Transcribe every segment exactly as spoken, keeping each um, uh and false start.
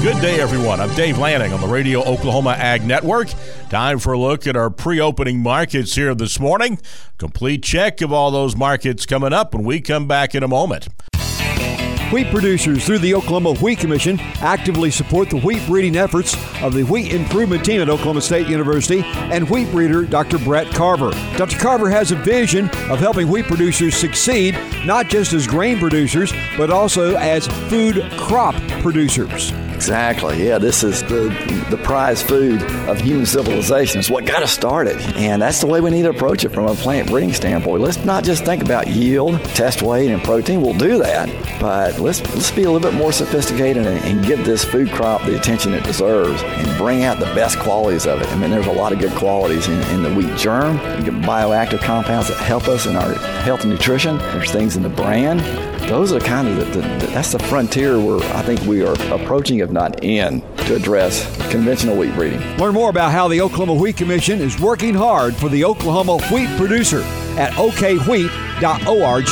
Good day, everyone. I'm Dave Lanning on the Radio Oklahoma Ag Network. Time for a look at our pre-opening markets here this morning. Complete check of all those markets coming up when we come back in a moment. Wheat producers through the Oklahoma Wheat Commission actively support the wheat breeding efforts of the Wheat Improvement Team at Oklahoma State University and wheat breeder Doctor Brett Carver. Doctor Carver has a vision of helping wheat producers succeed, not just as grain producers, but also as food crop producers. Exactly. Yeah, this is the the prize food of human civilization. It's what got us started. And that's the way we need to approach it from a plant breeding standpoint. Let's not just think about yield, test weight, and protein. We'll do that. But let's let's be a little bit more sophisticated and, and give this food crop the attention it deserves and bring out the best qualities of it. I mean, there's a lot of good qualities in, in the wheat germ. You get bioactive compounds that help us in our health and nutrition. There's things in the bran. Those are kind of the, the, the that's the frontier where I think we are approaching, if not in, to address conventional wheat breeding. Learn more about how the Oklahoma Wheat Commission is working hard for the Oklahoma wheat producer at o k wheat dot org.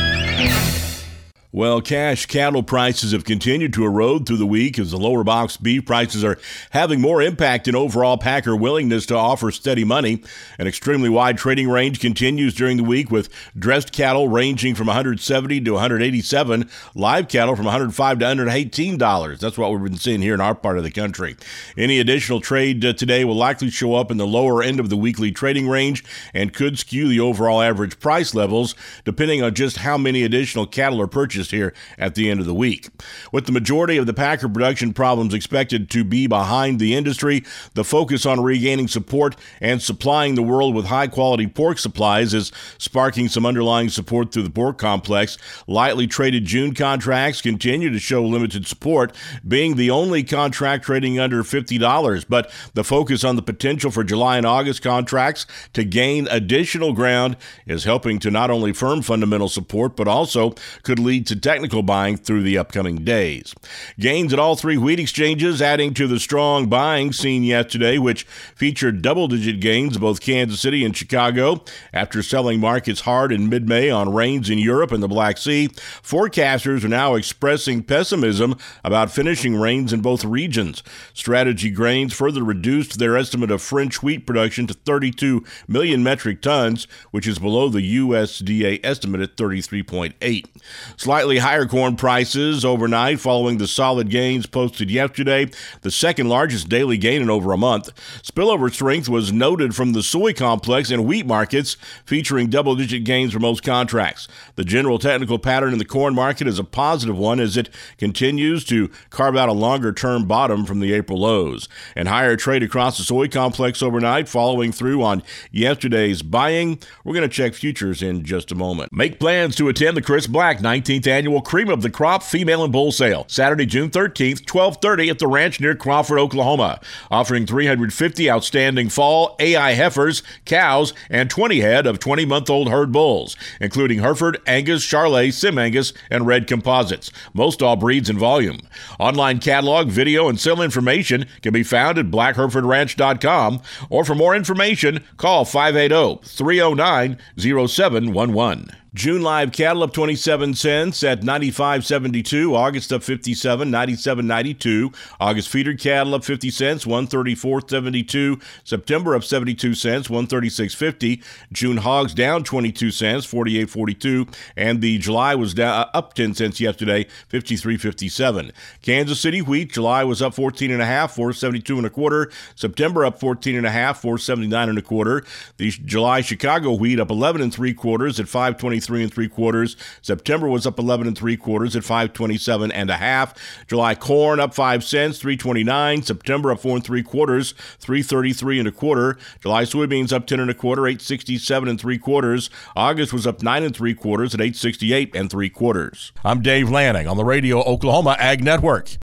Well, cash cattle prices have continued to erode through the week as the lower box beef prices are having more impact in overall packer willingness to offer steady money. An extremely wide trading range continues during the week, with dressed cattle ranging from one hundred seventy dollars to one hundred eighty-seven dollars, live cattle from one hundred five dollars to one hundred eighteen dollars. That's what we've been seeing here in our part of the country. Any additional trade uh, today will likely show up in the lower end of the weekly trading range and could skew the overall average price levels, depending on just how many additional cattle are purchased here at the end of the week. With the majority of the packer production problems expected to be behind the industry, the focus on regaining support and supplying the world with high-quality pork supplies is sparking some underlying support through the pork complex. Lightly traded June contracts continue to show limited support, being the only contract trading under fifty dollars, but the focus on the potential for July and August contracts to gain additional ground is helping to not only firm fundamental support, but also could lead to technical buying through the upcoming days. Gains at all three wheat exchanges adding to the strong buying seen yesterday, which featured double-digit gains in both Kansas City and Chicago. After selling markets hard in mid-May on rains in Europe and the Black Sea, forecasters are now expressing pessimism about finishing rains in both regions. Strategy Grains further reduced their estimate of French wheat production to thirty-two million metric tons, which is below the U S D A estimate at thirty-three point eight. Slightly higher corn prices overnight following the solid gains posted yesterday, the second largest daily gain in over a month. Spillover strength was noted from the soy complex and wheat markets, featuring double-digit gains for most contracts. The general technical pattern in the corn market is a positive one as it continues to carve out a longer-term bottom from the April lows. And higher trade across the soy complex overnight following through on yesterday's buying. We're going to check futures in just a moment. Make plans to attend the Chris Black nineteenth Annual Cream of the Crop Female and Bull Sale, Saturday, June thirteenth, twelve thirty at the ranch near Crawford, Oklahoma, offering three hundred fifty outstanding fall A I heifers, cows, and twenty head of twenty-month-old herd bulls, including Hereford, Angus, Charolais, Sim Angus, and Red Composites, most all breeds in volume. Online catalog, video, and sale information can be found at black hereford ranch dot com, or for more information, call five eight zero, three zero nine, zero seven one one. June live cattle up twenty-seven cents at ninety-five seventy-two. August up fifty-seven, ninety-seven ninety-two. August feeder cattle up fifty cents, one thirty-four seventy-two. September up seventy-two cents, one thirty-six fifty. June hogs down twenty-two cents, forty-eight forty-two. And the July was down up ten cents yesterday, fifty-three fifty-seven. Kansas City wheat, July was up fourteen and a half, four seventy-two and a quarter. September up fourteen and a half, four seventy-nine and a quarter. The July Chicago wheat up eleven and three quarters at five twenty-three and three quarters. September was up eleven and three quarters at five twenty-seven and a half. July corn up five cents, three twenty-nine. September up four and three quarters, three thirty-three and a quarter. July soybeans up ten and a quarter, eight sixty-seven and three quarters. August was up nine and three quarters at eight sixty-eight and three quarters. I'm Dave Lanning on the Radio Oklahoma Ag Network.